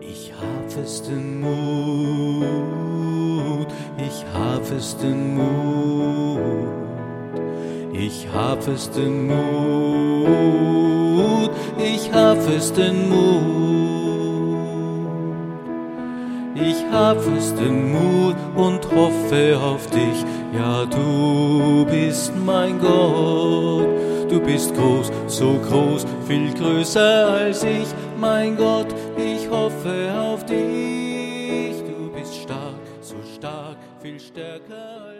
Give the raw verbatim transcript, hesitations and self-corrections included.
Ich hab festen Mut, ich hab festen Mut, ich hab festen Mut, ich hab festen Mut, ich hab festen Mut und hoffe auf dich, ja du bist mein Gott, du bist groß, so groß, viel größer als ich, mein Gott, ich hoffe auf dich, du bist stark, so stark, viel stärker als